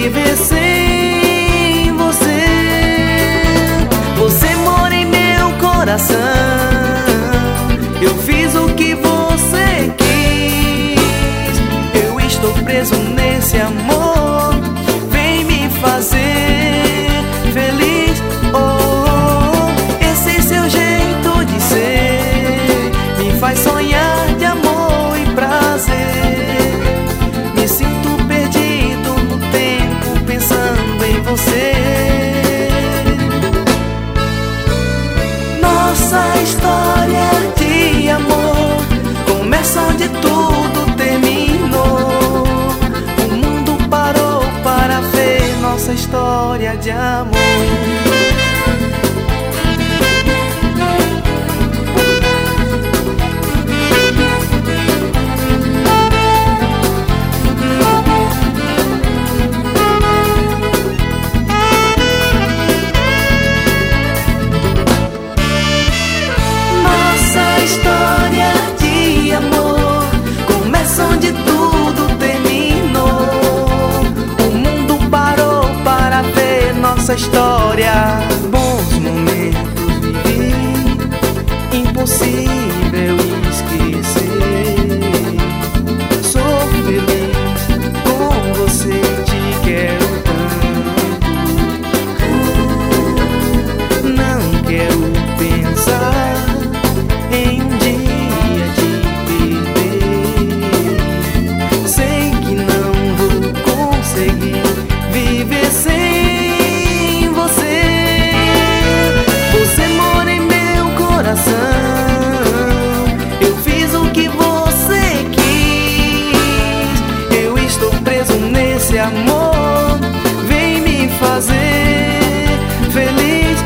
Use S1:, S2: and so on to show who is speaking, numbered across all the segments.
S1: viver sem você. Você mora em meu coração. Eu fiz o que você quis. Eu estou preso nesse amor. Vem me fazer feliz. Oh, esse seu jeito de ser me faz sonhar de amor e prazer. Me sinto perdido no tempo pensando em você. Nossa história de amor começa onde tudo terminou. O mundo parou para ver nossa história de amor. História de amor começa onde tudo terminou. O mundo parou para ver nossa história. Bons momentos vivi, impossível esquecer. Sou feliz com você, te quero tanto. Não quero pensar em um dia de perder. Sei que não vou conseguir viver sem você. Você mora em meu coração. Eu fiz o que você quis. Eu estou preso nesse amor. Vem me fazer feliz.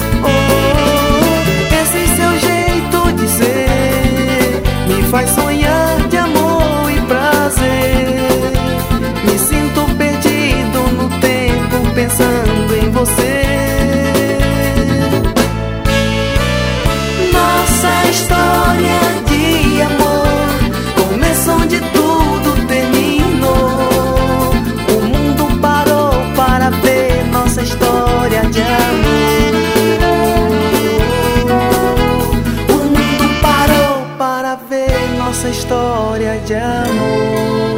S1: Faz sonhar de amor e prazer. Me sinto perdido no tempo pensando em você. Nossa história de amor começa onde tudo terminou. O mundo parou para ver nossa história de amor. Nossa história de amor.